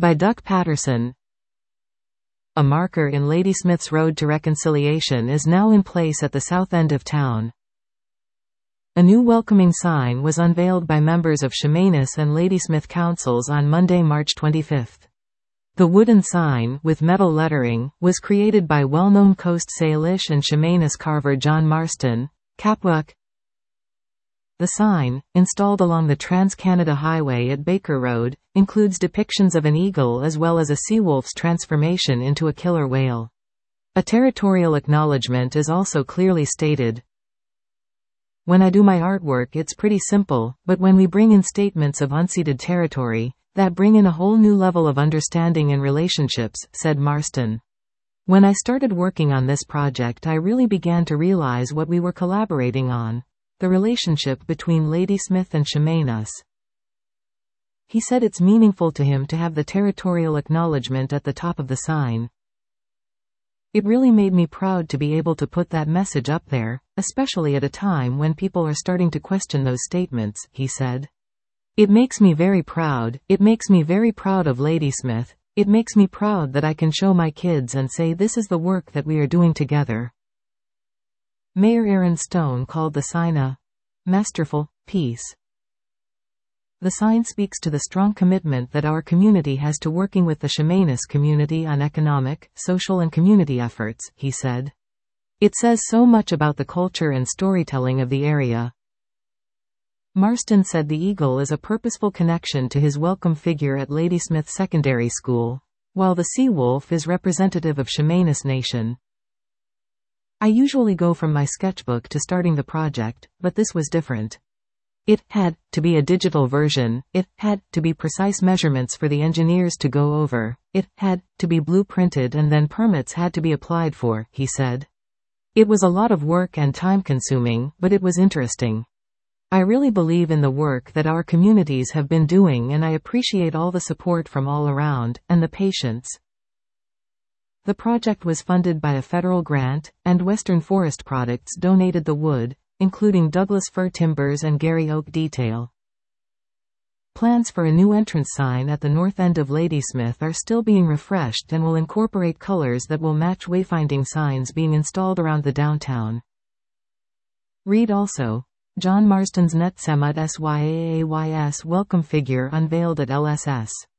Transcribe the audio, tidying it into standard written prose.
By Duck Patterson. A marker in Ladysmith's road to reconciliation is now in place at the south end of town. A new welcoming sign was unveiled by members of Chemainus and Ladysmith councils on Monday, March 25. The wooden sign, with metal lettering, was created by well-known Coast Salish and Chemainus carver John Marston, Capwack. The sign, installed along the Trans-Canada Highway at Baker Road, includes depictions of an eagle as well as a seawolf's transformation into a killer whale. A territorial acknowledgement is also clearly stated. When I do my artwork it's pretty simple, but when we bring in statements of unceded territory, that bring in a whole new level of understanding and relationships, said Marston. When I started working on this project I really began to realize what we were collaborating on. The relationship between Ladysmith and Chemainus. He said it's meaningful to him to have the territorial acknowledgement at the top of the sign. It really made me proud to be able to put that message up there, especially at a time when people are starting to question those statements, he said. It makes me very proud. It makes me very proud of Ladysmith. It makes me proud that I can show my kids and say this is the work that we are doing together. Mayor Aaron Stone called the sign a masterful piece. The sign speaks to the strong commitment that our community has to working with the Chemainus community on economic, social and community efforts, he said. It says so much about the culture and storytelling of the area. Marston said the eagle is a purposeful connection to his welcome figure at Ladysmith Secondary School, while the seawolf is representative of Chemainus Nation. I usually go from my sketchbook to starting the project, but this was different. It had to be a digital version, it had to be precise measurements for the engineers to go over, it had to be blueprinted and then permits had to be applied for, he said. It was a lot of work and time-consuming, but it was interesting. I really believe in the work that our communities have been doing and I appreciate all the support from all around, and the patience. The project was funded by a federal grant, and Western Forest Products donated the wood, including Douglas fir timbers and Gary oak detail. Plans for a new entrance sign at the north end of Ladysmith are still being refreshed and will incorporate colors that will match wayfinding signs being installed around the downtown. Read also. John Marston's Netsemut Syaayas welcome figure unveiled at LSS.